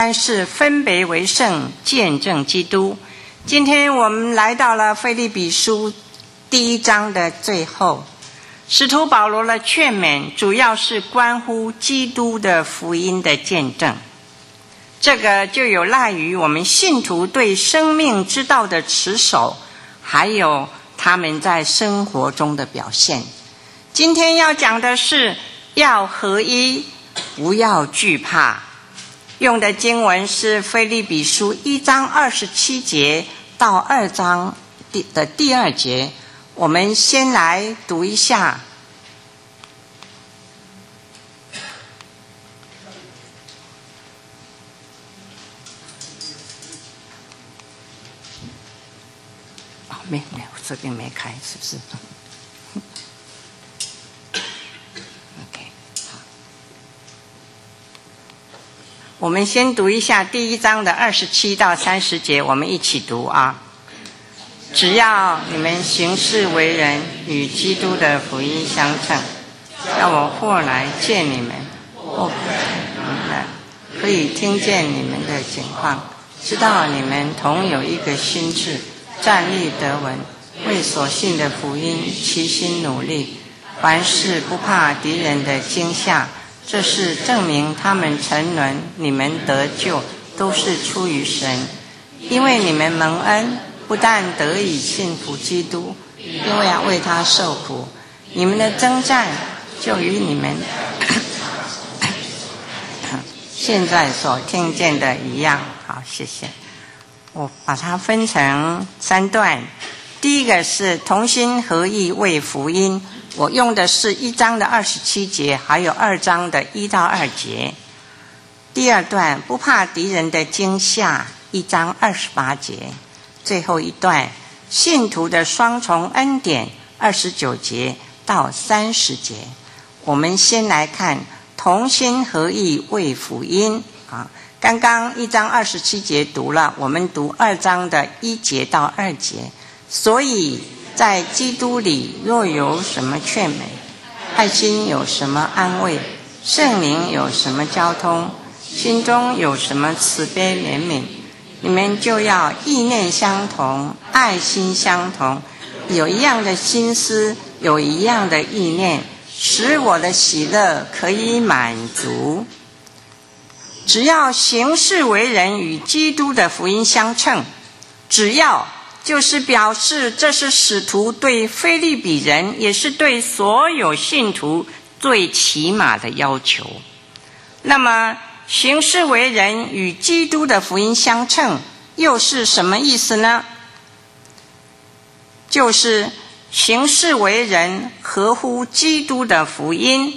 但是分别为圣，见证基督。今天我们来到了腓立比书第1章的最后，使徒保罗的劝勉主要是关乎基督的福音的见证。这个就有赖于我们信徒对生命之道的持守，还有他们在生活中的表现。今天要讲的是要合一，不要惧怕。用的经文是腓立比书1章27节到2章的第2节，我们先来读一下。没有，这边没开，是不是？OK， 好，我们先读一下第1章的27到30节，我们一起读啊。只要你们行事为人与基督的福音相称，叫我或来见你们，或不见你们，可以听见你们的情况，知道你们同有一个心志，站立得稳，为所信的福音齐心努力，凡事不怕敌人的惊吓，这是证明他们沉沦，你们得救都是出于神。因为你们蒙恩，不但得以信服基督，因为要为他受苦，你们的征战就与你们现在所听见的一样。好，谢谢。我把它分成3段。第一个是同心合意为福音，我用的是1章的27节，还有2章的1到2节。第二段不怕敌人的惊吓，1章28节。最后一段信徒的双重恩典，29节到30节。我们先来看同心合意为福音啊。刚刚1章27节读了，我们读2章的1节到2节。所以在基督里若有什么劝美，爱心有什么安慰，圣灵有什么交通，心中有什么慈悲怜悯，你们就要意念相同，爱心相同，有一样的心思，有一样的意念，使我的喜乐可以满足。只要行事为人与基督的福音相称，只要就是表示这是使徒对腓立比人，也是对所有信徒最起码的要求。那么行事为人与基督的福音相称又是什么意思呢？就是行事为人合乎基督的福音。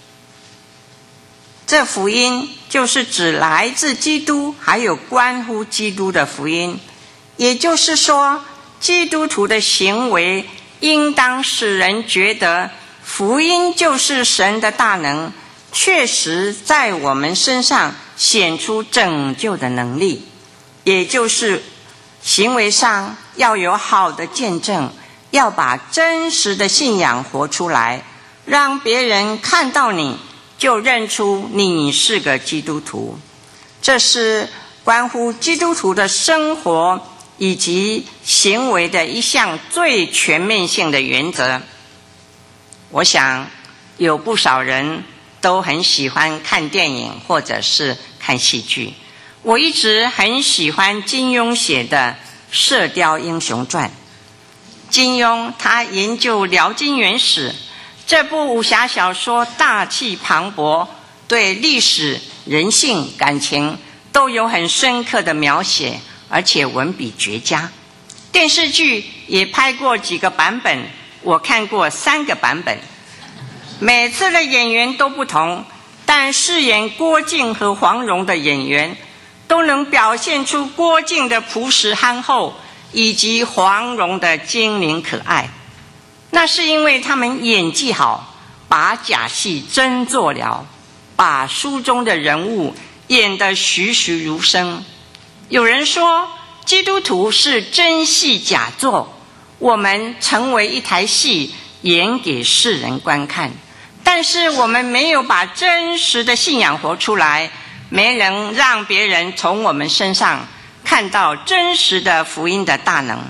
这福音就是指来自基督，还有关乎基督的福音。也就是说，基督徒的行为应当使人觉得福音就是神的大能，确实在我们身上显出拯救的能力。也就是行为上要有好的见证，要把真实的信仰活出来，让别人看到你就认出你是个基督徒。这是关乎基督徒的生活以及行为的一项最全面性的原则。我想有不少人都很喜欢看电影或者是看戏剧。我一直很喜欢金庸写的《射雕英雄传》。金庸他研究辽金元史，这部武侠小说大气磅礴，对历史、人性、感情都有很深刻的描写，而且文笔绝佳。电视剧也拍过几个版本，我看过3个版本，每次的演员都不同，但饰演郭靖和黄蓉的演员都能表现出郭靖的朴实憨厚，以及黄蓉的精灵可爱。那是因为他们演技好，把假戏真做了，把书中的人物演得栩栩如生。有人说基督徒是真戏假做，我们成为一台戏演给世人观看，但是我们没有把真实的信仰活出来， 没能让别人从我们身上看到真实的福音的大能。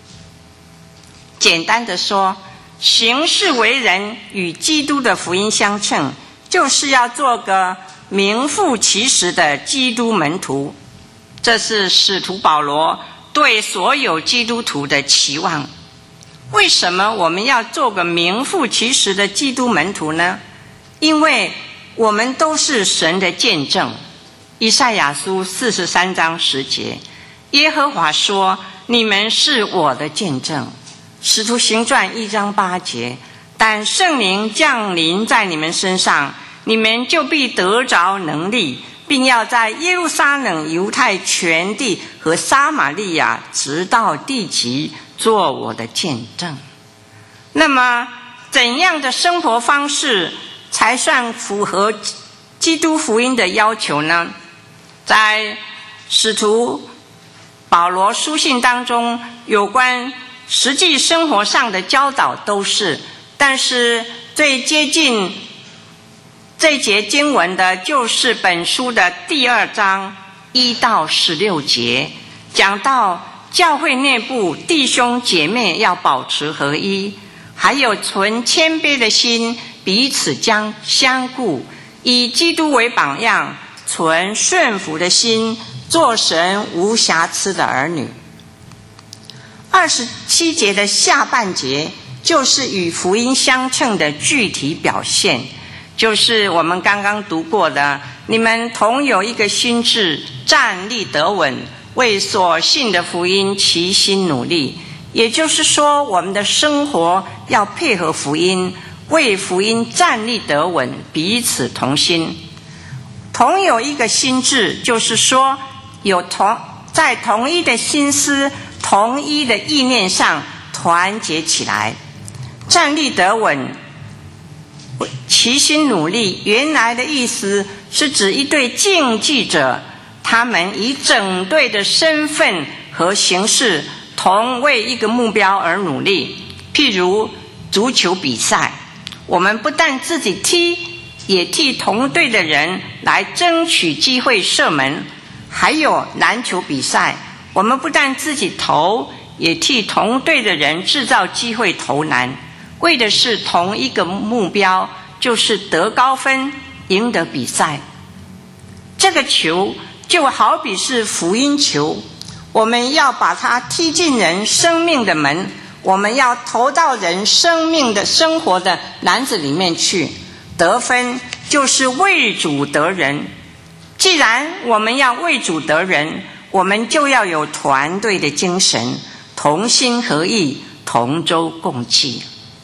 简单的说，行事为人与基督的福音相称，就是要做个名副其实的基督门徒。这是使徒保罗对所有基督徒的期望。为什么我们要做个名副其实的基督门徒呢？因为我们都是神的见证。以赛亚书43章10节，耶和华说，你们是我的见证。使徒行传1章8节，但圣灵降临在你们身上，你们就必得着能力，并要在耶路撒冷、犹太全地和撒玛利亚直到地极做我的见证。那么怎样的生活方式才算符合基督福音的要求呢？在使徒保罗书信当中，有关实际生活上的教导都是，但是最接近这节经文的就是本书的第2章1到16节，讲到教会内部弟兄姐妹要保持合一，还有存谦卑的心，彼此相顾，以基督为榜样，存顺服的心，做神无瑕疵的儿女。27节的下半节就是与福音相称的具体表现，就是我们刚刚读过的，你们同有一个心志，站立得稳，为所信的福音齐心努力。也就是说，我们的生活要配合福音，为福音站立得稳，彼此同心。同有一个心志，就是说在同一的心思、同一的意念上团结起来，站立得稳，齐心努力。原来的意思是指一对竞技者，他们以整队的身份和形式同为一个目标而努力。譬如足球比赛，我们不但自己踢，也替同队的人来争取机会射门。还有篮球比赛，我们不但自己投，也替同队的人制造机会投篮，为的是同一个目标，就是得高分，赢得比赛。这个球就好比是福音球，我们要把它踢进人生命的门，我们要投到人生命的生活的篮子里面去。得分就是为主得人。既然我们要为主得人，我们就要有团队的精神，同心合意，同舟共济。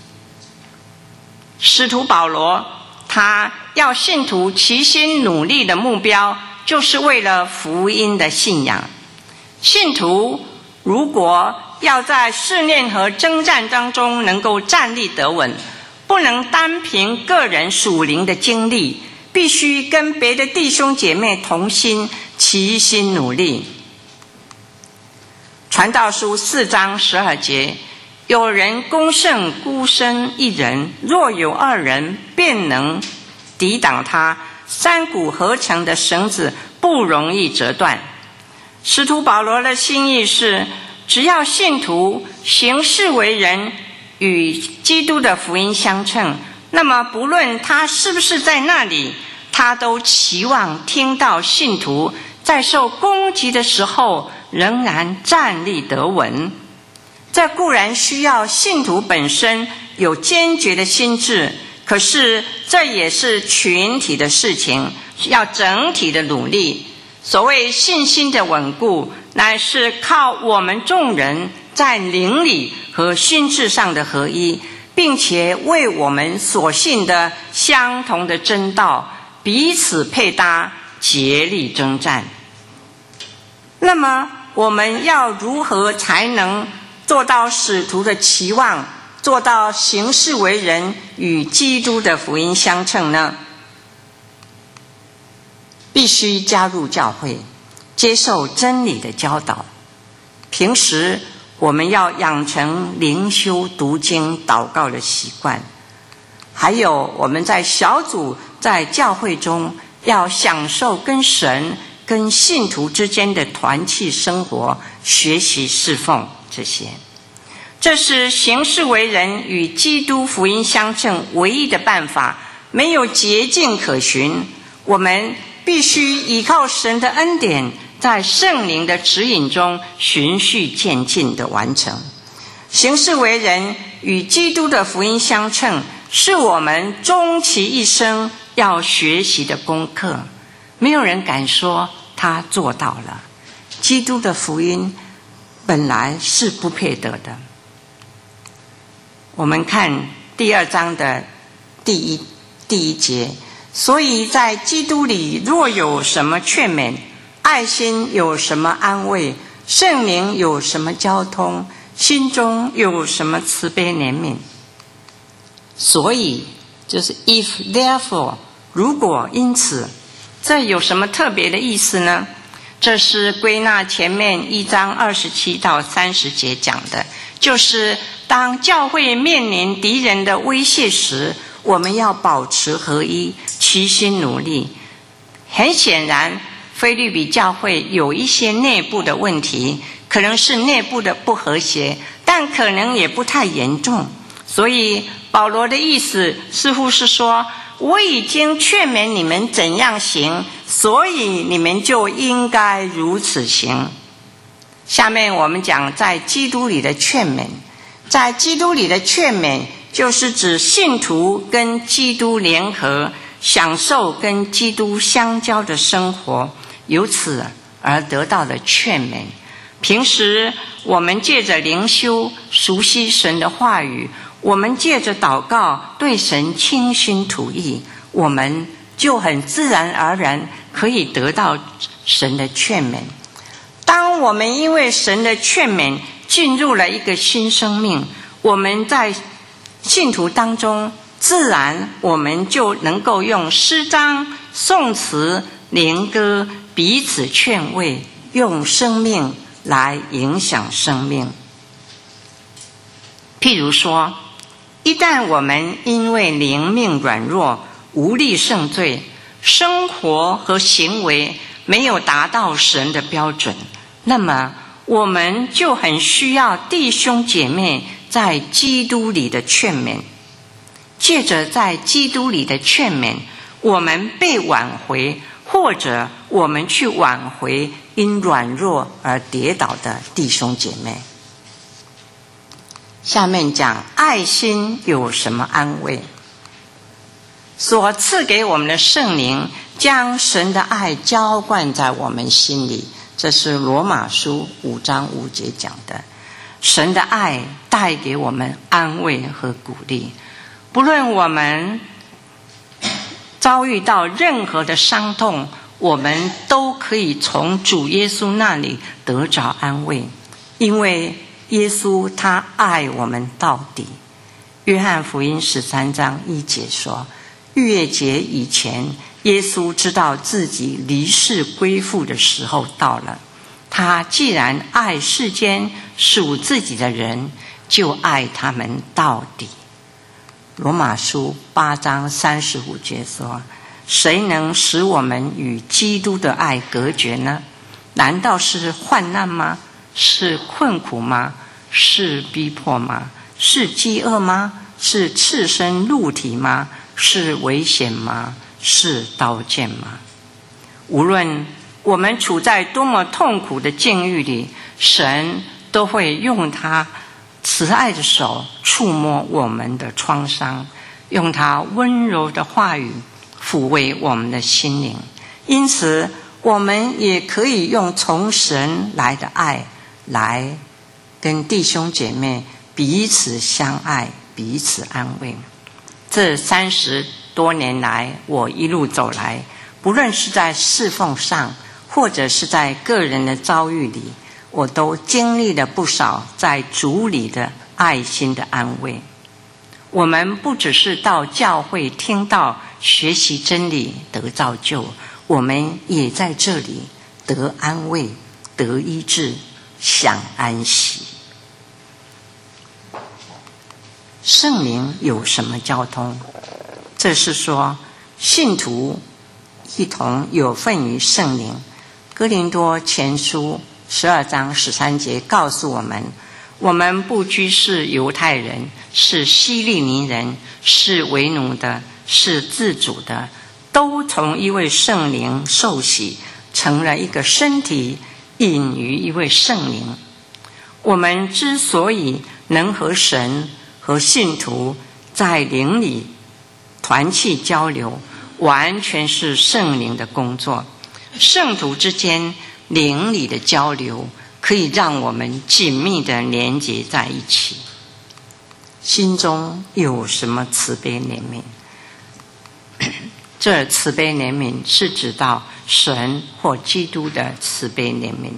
使徒保罗他要信徒齐心努力的目标，就是为了福音的信仰。信徒如果要在试炼和征战当中能够站立得稳，不能单凭个人属灵的经历，必须跟别的弟兄姐妹同心，齐心努力。传道书4章12节，有人攻胜孤身一人，若有2人，便能抵挡他。3股合成的绳子不容易折断。使徒保罗的心意是，只要信徒行事为人与基督的福音相称，那么不论他是不是在那里，他都期望听到信徒在受攻击的时候仍然站立得稳。这固然需要信徒本身有坚决的心志，可是这也是群体的事情，要整体的努力。所谓信心的稳固，乃是靠我们众人在灵里和心智上的合一，并且为我们所信的相同的真道彼此配搭，竭力征战。那么我们要如何才能做到使徒的期望，做到行事为人与基督的福音相称呢？必须加入教会，接受真理的教导。平时我们要养成灵修、读经、祷告的习惯。还有我们在小组、在教会中要享受跟神、跟信徒之间的团契生活，学习侍奉这些。这是行事为人与基督福音相称唯一的办法，没有捷径可循。我们必须依靠神的恩典，在圣灵的指引中循序渐进地完成。行事为人与基督的福音相称，是我们终其一生要学习的功课。没有人敢说他做到了。基督的福音本来是不配得的。我们看第2章的第一节，所以在基督里若有什么劝勉，爱心有什么安慰，圣灵有什么交通，心中有什么慈悲怜悯。所以就是 if therefore， 如果因此，这有什么特别的意思呢？这是归纳前面1章27到30节讲的，就是当教会面临敌人的威胁时，我们要保持合一，齐心努力。很显然，腓立比教会有一些内部的问题，可能是内部的不和谐，但可能也不太严重。所以保罗的意思似乎是说，我已经劝勉你们怎样行，所以你们就应该如此行。下面我们讲在基督里的劝勉。在基督里的劝勉，就是指信徒跟基督联合，享受跟基督相交的生活，由此而得到的劝勉。平时我们借着灵修熟悉神的话语，我们借着祷告对神倾心吐意，我们就很自然而然可以得到神的劝勉。当我们因为神的劝勉进入了一个新生命，我们在信徒当中，自然我们就能够用诗章、颂词、灵歌彼此劝慰，用生命来影响生命。譬如说，一旦我们因为灵命软弱，无力胜罪，生活和行为没有达到神的标准，那么我们就很需要弟兄姐妹在基督里的劝勉。借着在基督里的劝勉，我们被挽回，或者我们去挽回因软弱而跌倒的弟兄姐妹。下面讲爱心有什么安慰。所赐给我们的圣灵将神的爱浇灌在我们心里，这是罗马书5章5节讲的。神的爱带给我们安慰和鼓励，不论我们遭遇到任何的伤痛，我们都可以从主耶稣那里得着安慰，因为耶稣他爱我们到底。约翰福音13章1节说，逾越节以前，耶稣知道自己离世归父的时候到了，他既然爱世间属自己的人，就爱他们到底。罗马书8章35节说，谁能使我们与基督的爱隔绝呢？难道是患难吗？是困苦吗？是逼迫吗？是饥饿吗？是赤身露体吗？是危险吗？是刀剑吗？无论我们处在多么痛苦的境遇里，神都会用他慈爱的手触摸我们的创伤，用他温柔的话语抚慰我们的心灵。因此我们也可以用从神来的爱来跟弟兄姐妹彼此相爱，彼此安慰。这30多年来，我一路走来，不论是在侍奉上，或者是在个人的遭遇里，我都经历了不少在主里的爱心的安慰。我们不只是到教会听到学习真理得造就，我们也在这里得安慰，得医治，享安息。圣灵有什么交通？这是说信徒一同有份于圣灵。哥林多前书12章13节告诉我们，我们不拘是犹太人，是希利尼人，是为奴的，是自主的，都从一位圣灵受洗，成了一个身体，隐于一位圣灵。我们之所以能和神和信徒在灵里团契交流，完全是圣灵的工作。圣徒之间灵里的交流可以让我们紧密地连结在一起。心中有什么慈悲怜悯？这慈悲怜悯是指到神或基督的慈悲怜悯。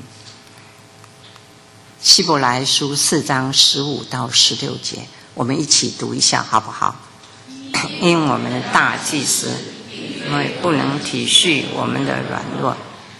希伯来书4章15到16节，我们一起读一下好不好？因我们的大祭司因为不能体恤我们的软弱，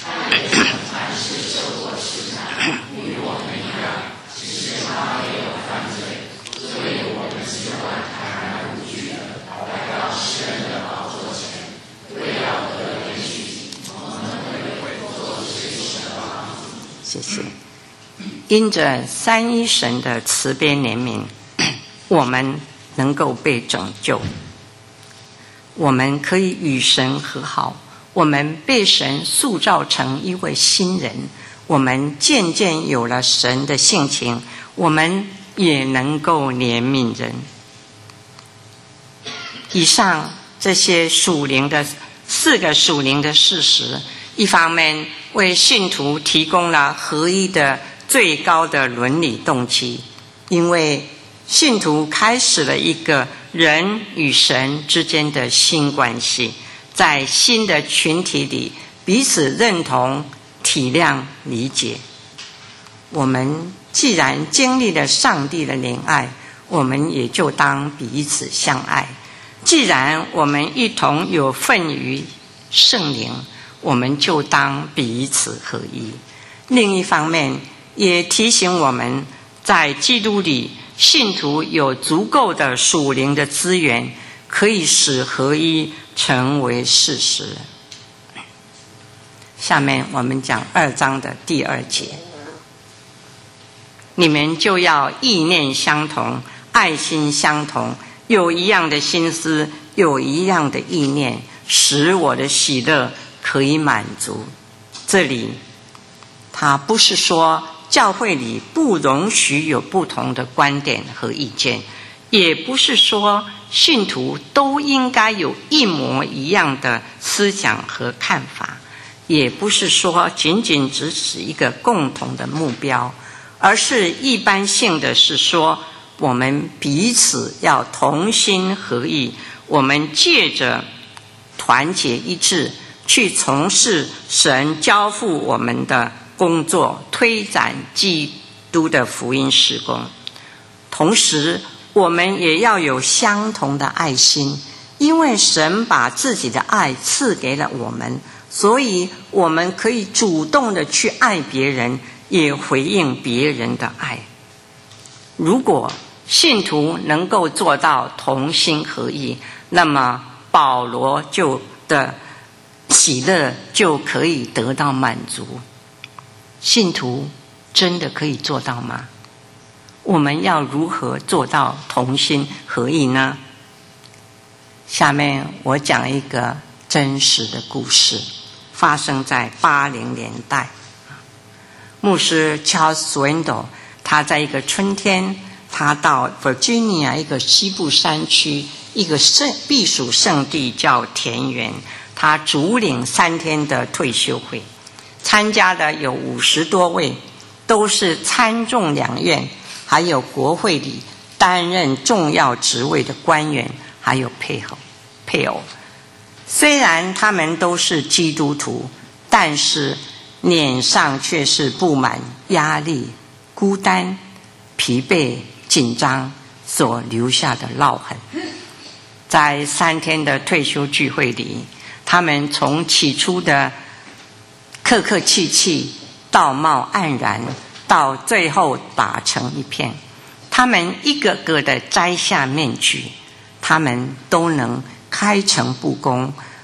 谢谢。因着三一神的慈悲怜悯，我们能够被拯救，我们可以与神和好，我们被神塑造成一位新人，我们渐渐有了神的性情，我们也能够怜悯人。以上这些4个属灵的事实，一方面为信徒提供了合一的最高的伦理动机，因为信徒开始了一个人与神之间的新关系，在新的群体里彼此认同、体谅、理解。我们既然经历了上帝的怜爱，我们也就当彼此相爱。既然我们一同有份于圣灵，我们就当彼此合一。另一方面，也提醒我们，在基督里，信徒有足够的属灵的资源，可以使合一成为事实。下面我们讲2章的第2节，你们就要意念相同，爱心相同，有一样的心思，有一样的意念，使我的喜乐可以满足。这里他不是说教会里不容许有不同的观点和意见，也不是说信徒都应该有一模一样的思想和看法，也不是说仅仅只指一个共同的目标，而是一般性的是说，我们彼此要同心合意，我们借着团结一致去从事神交付我们的工作，推展基督的福音事工。同时我们也要有相同的爱心，因为神把自己的爱赐给了我们，所以我们可以主动的去爱别人，也回应别人的爱。如果信徒能够做到同心合意，那么保罗的喜乐就可以得到满足。信徒真的可以做到吗？我们要如何做到同心合意呢？下面我讲一个真实的故事，发生在80年代。牧师 Charles Swindoll 他在一个春天，他到 Virginia 一个西部山区一个避暑圣地叫田园，他主领3天的退休会，参加的有50多位，都是参众两院还有国会里担任重要职位的官员还有配偶。虽然他们都是基督徒，但是脸上却是布满压力、孤单、疲惫、紧张所留下的烙痕。在3天的退休聚会里，他们从起初的客客气气，道貌岸然，到最后打成一片。他们一个个的摘下面具，他们都能开诚布公，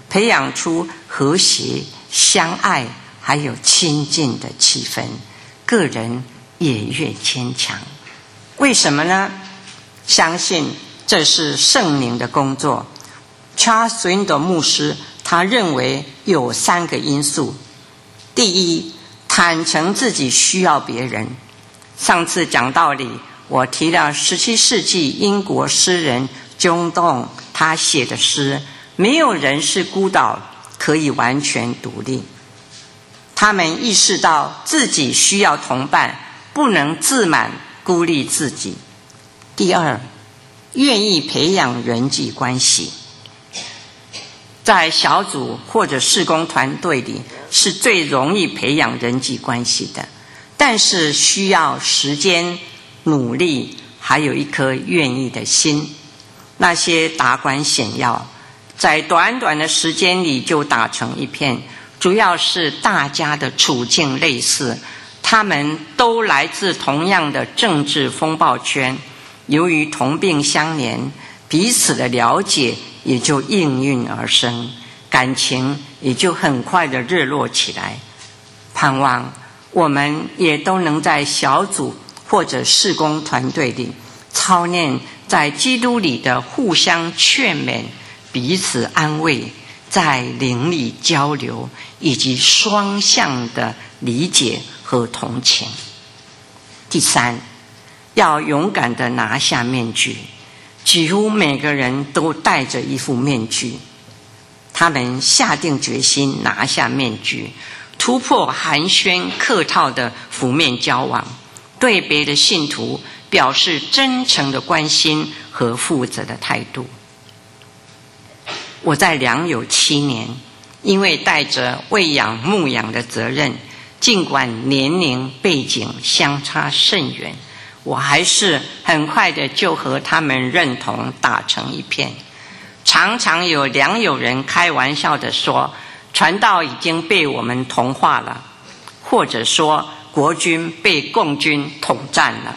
培养出和谐、相爱还有亲近的气氛，个人也越坚强。为什么呢？相信这是圣灵的工作。Charles Swindoll 牧师他认为有3个因素。第一，坦诚自己需要别人。上次讲道理，我提到17世纪英国诗人 John Donne 他写的诗，没有人是孤岛可以完全独立。他们意识到自己需要同伴，不能自满孤立自己。第二，愿意培养人际关系。在小组或者事工团队里是最容易培养人际关系的，但是需要时间、努力，还有一颗愿意的心。那些达官显要，在短短的时间里就打成一片，主要是大家的处境类似，他们都来自同样的政治风暴圈，由于同病相怜，彼此的了解也就应运而生，感情也就很快的热络起来。盼望我们也都能在小组或者事工团队里操练在基督里的互相劝勉、彼此安慰，在灵里交流，以及双向的理解和同情。第三，要勇敢地拿下面具。几乎每个人都戴着一副面具，他们下定决心拿下面具，突破寒暄客套的浮面交往，对别的信徒表示真诚的关心和负责的态度。我在良友7年，因为带着喂养牧养的责任，尽管年龄背景相差甚远，我还是很快的就和他们认同打成一片。常常有良友人开玩笑的说，传道已经被我们同化了，或者说国军被共军统战了。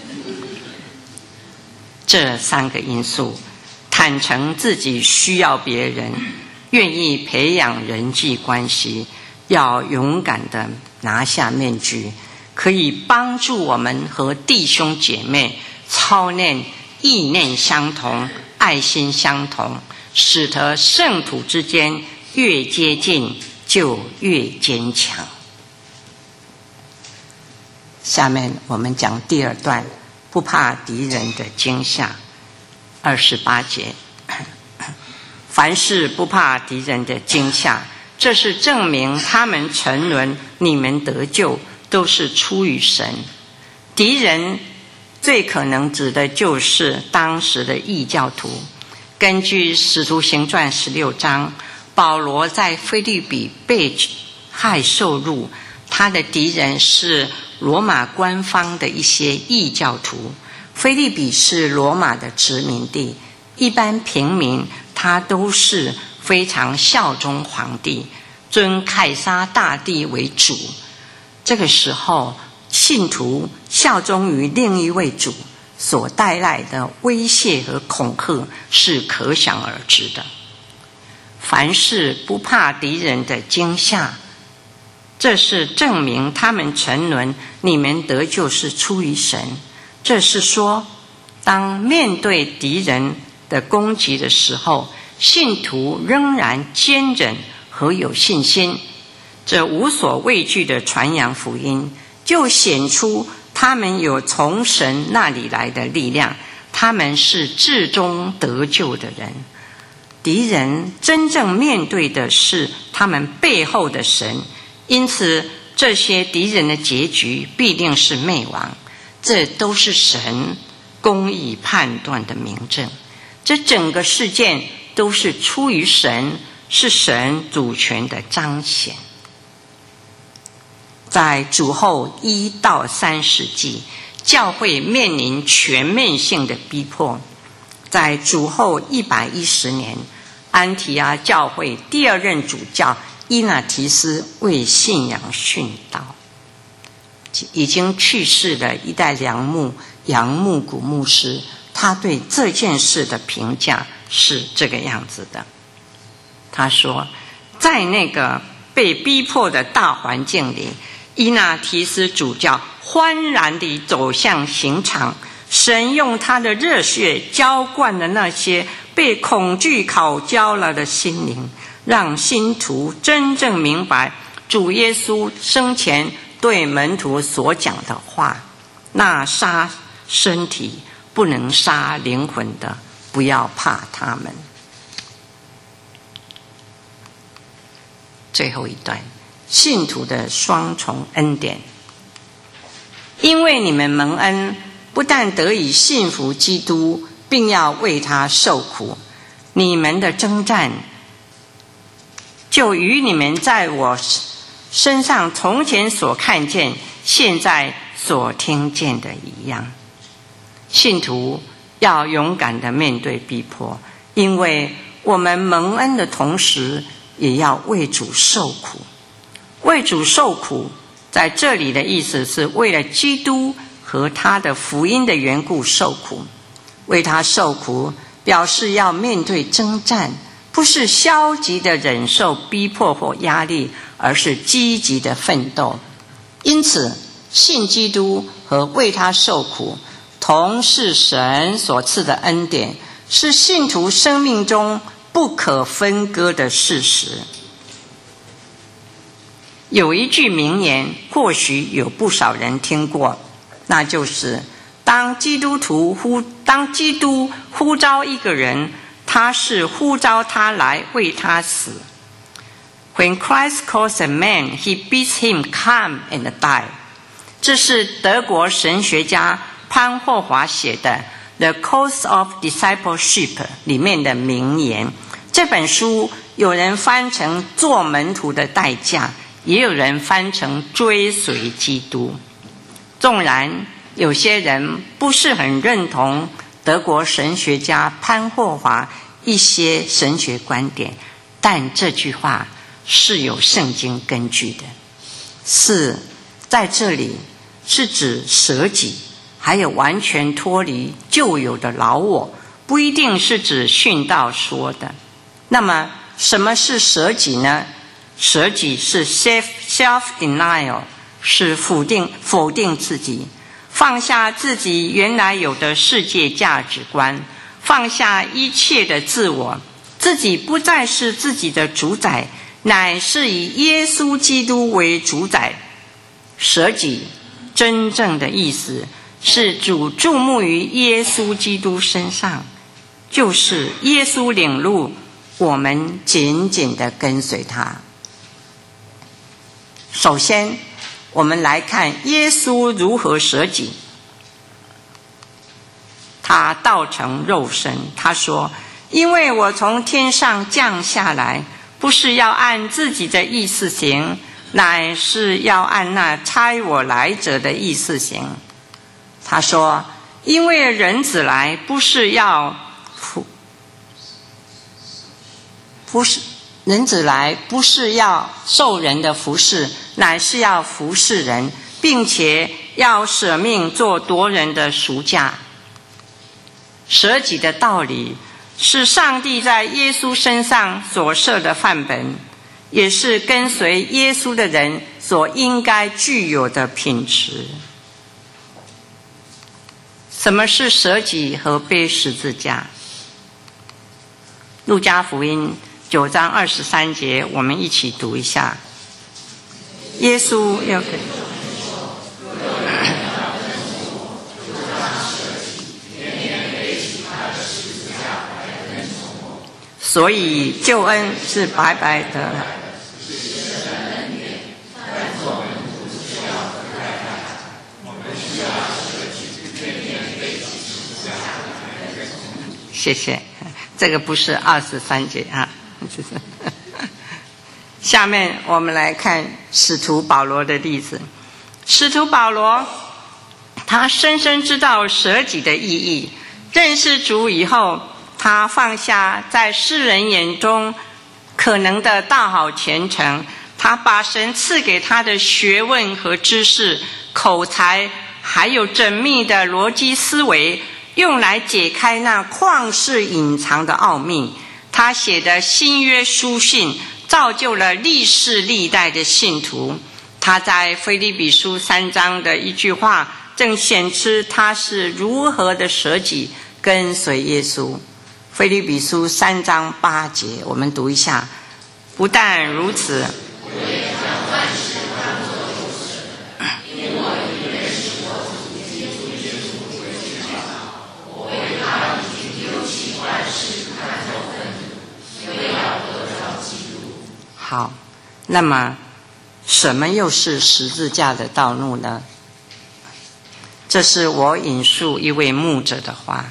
这3个因素，坦诚自己需要别人，愿意培养人际关系，要勇敢的拿下面具，可以帮助我们和弟兄姐妹操练意念相同、爱心相同，使得圣徒之间越接近就越坚强。下面我们讲第2段，不怕敌人的惊吓。28节，凡事不怕敌人的惊吓，这是证明他们沉沦，你们得救，都是出于神。敌人最可能指的就是当时的异教徒。根据使徒行传16章，保罗在腓立比被害受辱，他的敌人是罗马官方的一些异教徒。腓立比是罗马的殖民地，一般平民他都是非常效忠皇帝，尊凯撒大帝为主。这个时候信徒效忠于另一位主所带来的威胁和恐吓是可想而知的。凡事不怕敌人的惊吓，这是证明他们沉沦，你们得救是出于神。这是说，当面对敌人的攻击的时候，信徒仍然坚忍和有信心，这无所畏惧的传扬福音，就显出他们有从神那里来的力量，他们是至终得救的人。敌人真正面对的是他们背后的神，因此这些敌人的结局必定是灭亡，这都是神公义判断的明证。这整个事件都是出于神，是神主权的彰显。在主后1到3世纪，教会面临全面性的逼迫。在主后110年，安提阿教会第2任主教伊纳提斯为信仰殉道。已经去世的一代梁牧杨牧谷牧师，他对这件事的评价是这个样子的： 他说，在那个被逼迫的大环境里，伊纳提斯主教欢然地走向刑场，神用他的热血浇灌了那些被恐惧烤焦了的心灵，让信徒真正明白主耶稣生前对门徒所讲的话，那杀身体不能杀灵魂的，不要怕他们。最后一段，信徒的双重恩典。因为你们蒙恩，不但得以信服基督，并要为他受苦，你们的征战就与你们在我身上从前所看见、现在所听见的一样。信徒要勇敢地面对逼迫，因为我们蒙恩的同时，也要为主受苦。为主受苦，在这里的意思是为了基督和他的福音的缘故受苦。为他受苦，表示要面对征战，不是消极的忍受逼迫或压力，而是积极的奋斗。因此，信基督和为他受苦，同是神所赐的恩典，是信徒生命中不可分割的事实。有一句名言，或许有不少人听过，那就是当基督呼召一个人，他是呼召他来为他死。When Christ calls a man, he bids him come and die. 这是德国神学家潘霍华写的《The Cost of Discipleship》里面的名言。这本书有人翻成做门徒的代价，也有人翻成追随基督。纵然有些人不是很认同德国神学家潘霍华一些神学观点，但这句话是有圣经根据的，是在这里是指舍己，还有完全脱离旧有的老我，不一定是指殉道说的。那么什么是舍己呢？舍己是 self-denial， 是否定自己，放下自己原来有的世界价值观，放下一切的自我，自己不再是自己的主宰，乃是以耶稣基督为主宰。舍己真正的意思是主注目于耶稣基督身上，就是耶稣领路，我们紧紧地跟随他。首先，我们来看耶稣如何舍己。他道成肉身，他说，因为我从天上降下来，不是要按自己的意思行，乃是要按那差我来者的意思行。他说，因为人子来不是要受人的服侍，乃是要服侍人，并且要舍命做夺人的赎价。舍己的道理是上帝在耶稣身上所设的范本，也是跟随耶稣的人所应该具有的品质。什么是舍己和背十字架？路加福音9章23节，我们一起读一下。耶稣要给所以救恩是白白得来。谢谢，这个不是23节啊。下面我们来看使徒保罗的例子。使徒保罗他深深知道舍己的意义，认识主以后，他放下在世人眼中可能的大好前程，他把神赐给他的学问和知识、口才，还有缜密的逻辑思维，用来解开那旷世隐藏的奥秘， 他写的新约书信造就了历世历代的信徒。他在腓立比书3章的一句话正显出他是如何的舍己跟随耶稣。腓立比书3章8节，我们读一下。不但如此，我也将万事当作有损，因我以认识我主基督耶稣为至宝。我为他已经丢弃万事，看作粪土，为要得着基督。好，那么什么又是十字架的道路呢？这是我引述一位牧者的话。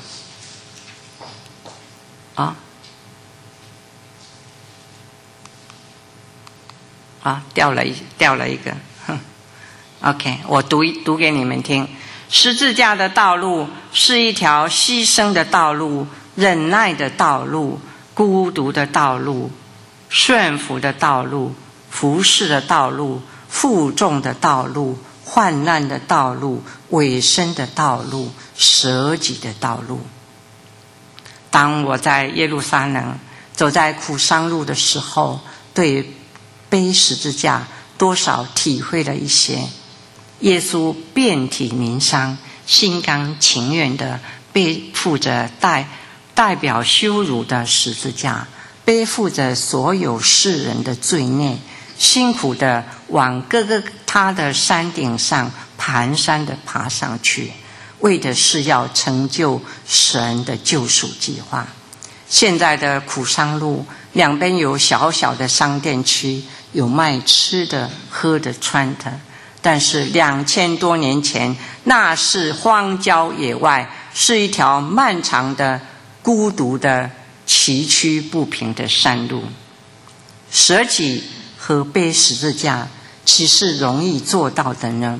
掉了一个。OK， 我读给你们听。十字架的道路是一条牺牲的道路，忍耐的道路，孤独的道路，顺服的道路，服侍的道路，负重的道路，患难的道路，委身的道路，舍己的道路。当我在耶路撒冷走在苦伤路的时候，对背十字架多少体会了一些。耶稣遍体鳞伤，心甘情愿地背负着代表羞辱的十字架，背负着所有世人的罪孽，辛苦地往各个他的山顶上蹒跚地爬上去，为的是要成就神的救赎计划。现在的苦伤路两边有小小的商店区，有卖吃的、喝的、穿的，但是2000多年前那是荒郊野外，是一条漫长的、孤独的、崎岖不平的山路。舍己和背十字架岂是容易做到的呢？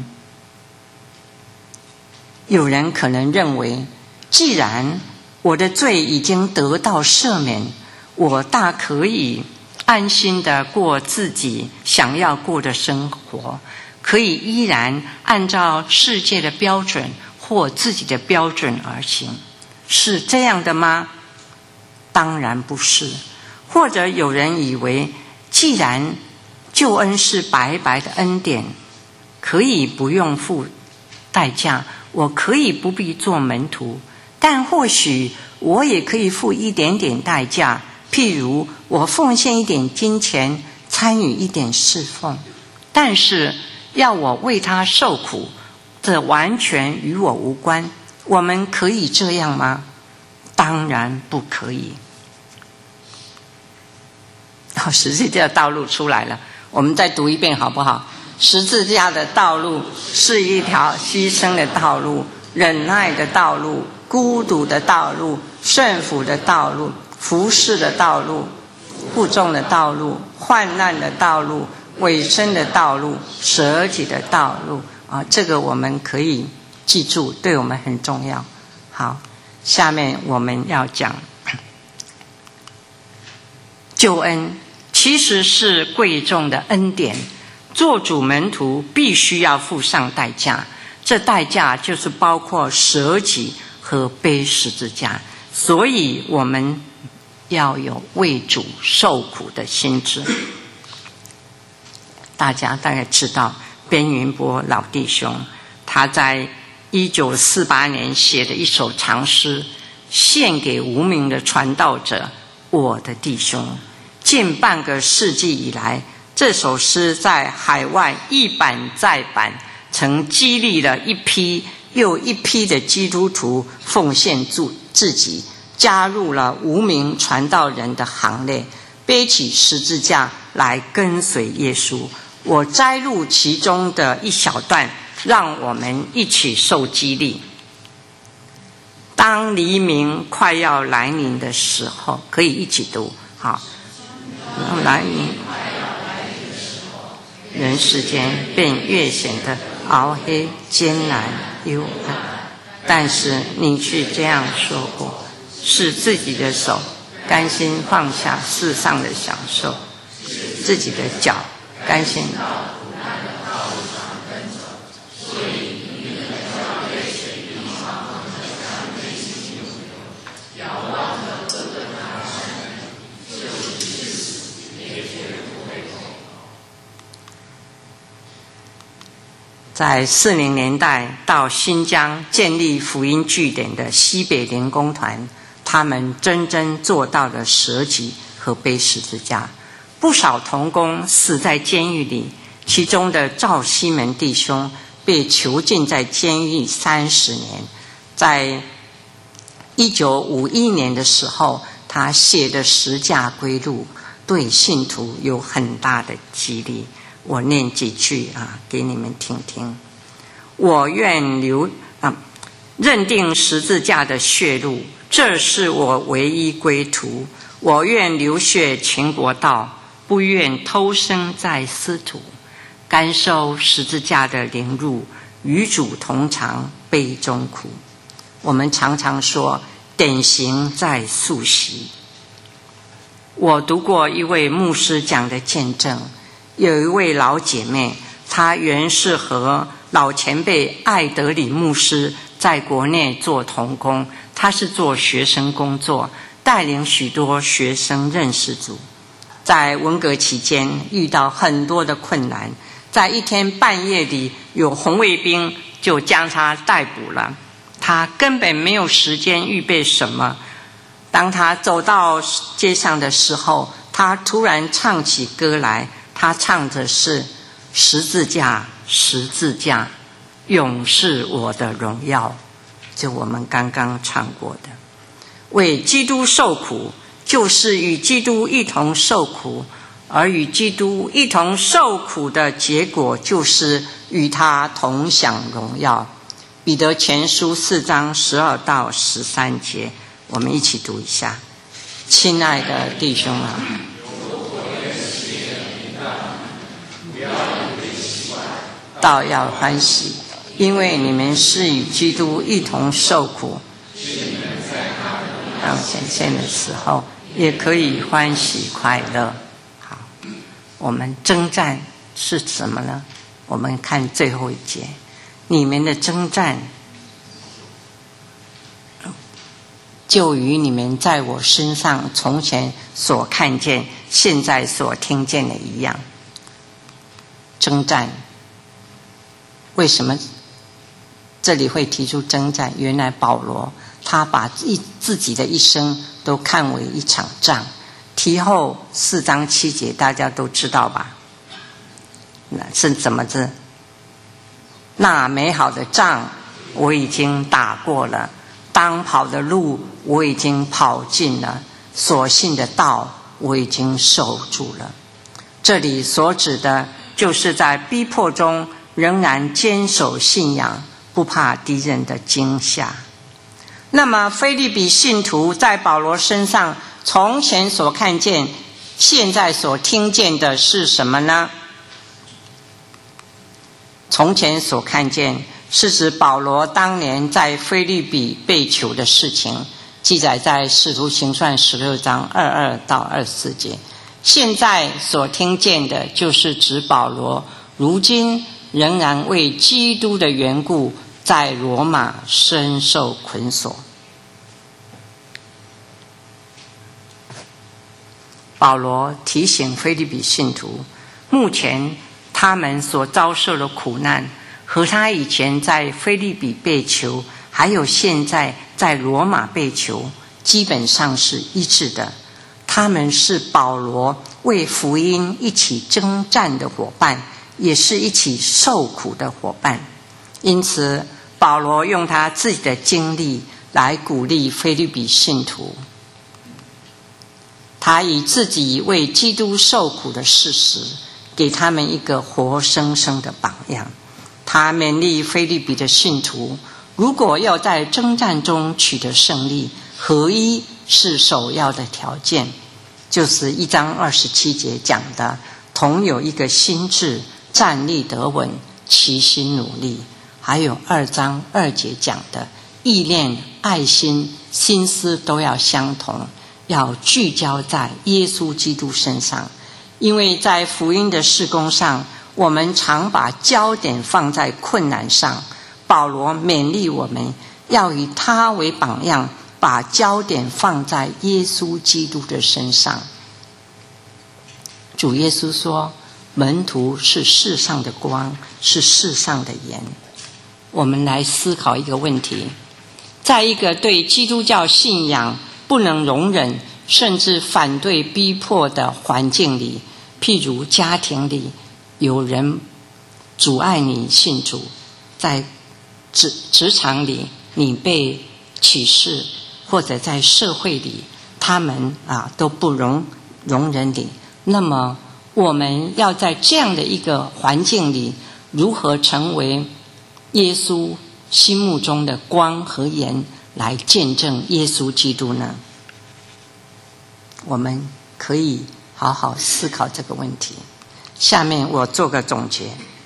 有人可能认为，既然我的罪已经得到赦免，我大可以安心地过自己想要过的生活，可以依然按照世界的标准或自己的标准而行。是这样的吗？当然不是。或者有人以为，既然救恩是白白的恩典，可以不用付代价，我可以不必做门徒，但或许我也可以付一点点代价，譬如我奉献一点金钱，参与一点侍奉。但是要我为他受苦，这完全与我无关。我们可以这样吗？当然不可以。十字架的道路出来了，我们再读一遍好不好？十字架的道路是一条牺牲的道路，忍耐的道路，孤独的道路，顺服的道路，服侍的道路，负重的道路，患难的道路，委身的道路，舍己的道路。这个我们可以记住，对我们很重要。好，下面我们要讲救恩其实是贵重的恩典，做主门徒必须要付上代价，这代价就是包括舍己和背十字架，所以我们要有为主受苦的心志。大家大概知道边云波老弟兄，他在1948年写的一首长诗，献给无名的传道者，我的弟兄。近半个世纪以来，这首诗在海外一版再版，曾激励了一批又一批的基督徒奉献自己，加入了无名传道人的行列，背起十字架来跟随耶稣。我摘录其中的一小段，让我们一起受激励。当黎明快要来临的时候，可以一起读。好，来临人世间便越显得熬黑、艰难、幽暗。但是你却这样说过，是自己的手甘心放下世上的享受，自己的脚甘心在40年代到新疆建立福音据点的西北联工团，他们真正做到了舍己和背十字架。不少同工死在监狱里，其中的赵西门弟兄被囚禁在监狱30年。在1951年的时候，他写的十架归路对信徒有很大的激励。我念几句给你们听听。我愿认定十字架的血路，这是我唯一归途。我愿流血全国道，不愿偷生在司徒。甘受十字架的凌辱，与主同尝悲中苦。我们常常说典型在溯习。我读过一位牧师讲的见证，有一位老姐妹，她原是和老前辈艾德里牧师在国内做同工，她是做学生工作，带领许多学生认识主。在文革期间遇到很多的困难，在一天半夜里有红卫兵就将她逮捕了，她根本没有时间预备什么。当她走到街上的时候，她突然唱起歌来，她唱的是十字架，十字架，永是我的荣耀，就我们刚刚唱过的。为基督受苦，就是与基督一同受苦，而与基督一同受苦的结果，就是与他同享荣耀。彼得前书4章12到13节，我们一起读一下。亲爱的弟兄啊，倒要欢喜，因为你们是与基督一同受苦，当显现的时候也可以欢喜快乐。好，我们征战是什么呢？我们看最后一节，你们的征战就与你们在我身上从前所看见现在所听见的一样。征战为什么这里会提出征战？原来保罗他把自己的一生都看为一场仗。题后4章7节大家都知道吧？那是怎么字？那美好的仗我已经打过了，当跑的路我已经跑尽了，所信的道我已经守住了。这里所指的就是在逼迫中仍然坚守信仰，不怕敌人的惊吓。那么腓立比信徒在保罗身上从前所看见现在所听见的是什么呢？从前所看见是指保罗当年在腓立比被囚的事情，记载在使徒行传16章22到24节。现在所听见的就是指保罗如今仍然为基督的缘故在罗马深受捆锁。保罗提醒腓立比信徒，目前他们所遭受的苦难和他以前在腓立比被囚，还有现在在罗马被囚，基本上是一致的。他们是保罗为福音一起征战的伙伴，也是一起受苦的伙伴。因此保罗用他自己的经历来鼓励腓立比信徒，他以自己为基督受苦的事实给他们一个活生生的榜样。他勉励腓立比的信徒，如果要在征战中取得胜利，合一是首要的条件，就是1章27节讲的同有一个心志，站立得稳，齐心努力。还有2章2节讲的意念、爱心、心思都要相同，要聚焦在耶稣基督身上。因为在福音的事工上，我们常把焦点放在困难上，保罗勉励我们要以他为榜样，把焦点放在耶稣基督的身上。主耶稣说， 门徒是世上的光，是世上的盐。我们来思考一个问题，在一个对基督教信仰不能容忍甚至反对逼迫的环境里，譬如家庭里有人阻碍你信主，在职场里你被歧视，或者在社会里他们都不容忍你，那么我们要在这样的一个环境里，如何成为耶稣心目中的光和盐，来见证耶稣基督呢？我们可以好好思考这个问题。下面我做个总结。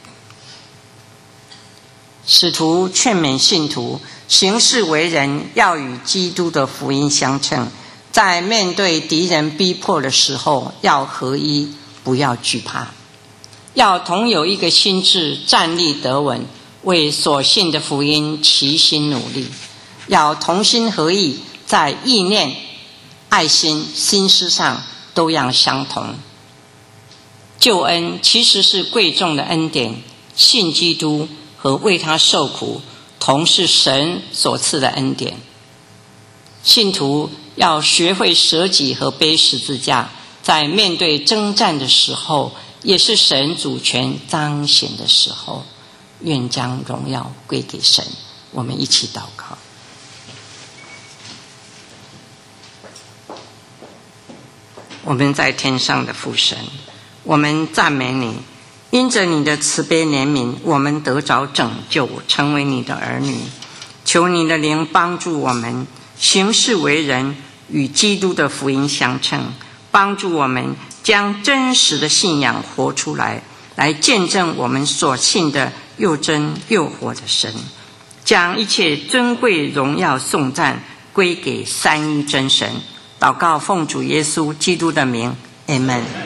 使徒劝勉信徒行事为人要与基督的福音相称，在面对敌人逼迫的时候要合一，不要惧怕，要同有一个心志，站立得稳，为所信的福音齐心努力，要同心合意，在意念、爱心、心思上都要相同。救恩其实是贵重的恩典，信基督和为他受苦同是神所赐的恩典。信徒要学会舍己和背十字架，在面对征战的时候，也是神主权彰显的时候。愿将荣耀归给神。我们一起祷告。我们在天上的父神，我们赞美你，因着你的慈悲怜悯，我们得着拯救，成为你的儿女。求你的灵帮助我们行事为人与基督的福音相称，帮助我们将真实的信仰活出来，来见证我们所信的又真又活的神，将一切尊贵荣耀颂赞归给三一真神。祷告奉主耶稣基督的名，阿们。